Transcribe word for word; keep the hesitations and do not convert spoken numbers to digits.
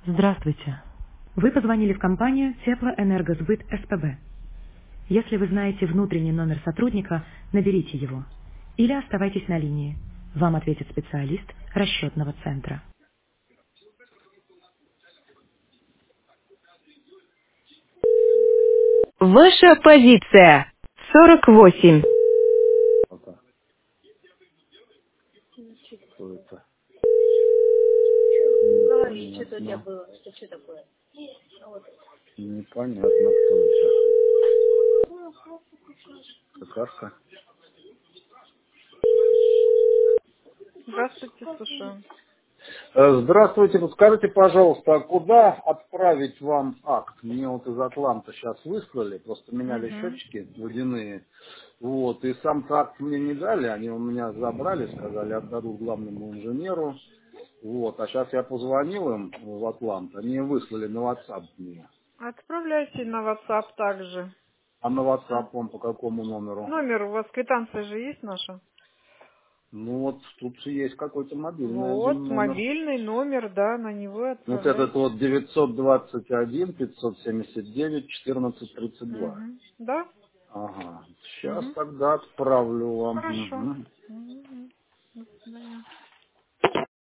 Здравствуйте. Вы позвонили в компанию Теплоэнергосбыт СПБ. Если вы знаете внутренний номер сотрудника, наберите его. Или оставайтесь на линии. Вам ответит специалист расчетного центра. Ваша позиция сорок восемь. Пока. Что это? Говори, что-то у тебя Непонятно. было. Это что такое? Непонятно, кто это. Какашка? Здравствуйте, слушаю. Э, Здравствуйте, подскажите, пожалуйста, а куда отправить вам акт? Мне вот из Атланта сейчас выслали, просто меняли Угу. счетчики водяные. Вот, и сам акт мне не дали, они у меня забрали, сказали, отдадут главному инженеру. Вот, а сейчас я позвонил им в Атлант, они выслали на WhatsApp мне. Отправляйте на WhatsApp также. А на А, WhatsApp вам по какому номеру? Номер у вас, квитанция же есть наша? Ну вот тут есть какой-то мобильный один Вот, номер. мобильный номер, да, на него и Вот этот отправляйте. вот девятьсот двадцать один пятьсот семьдесят девять четырнадцать тридцать два. Угу. Да? Ага. Сейчас Угу. тогда отправлю вам. Хорошо. Мгм.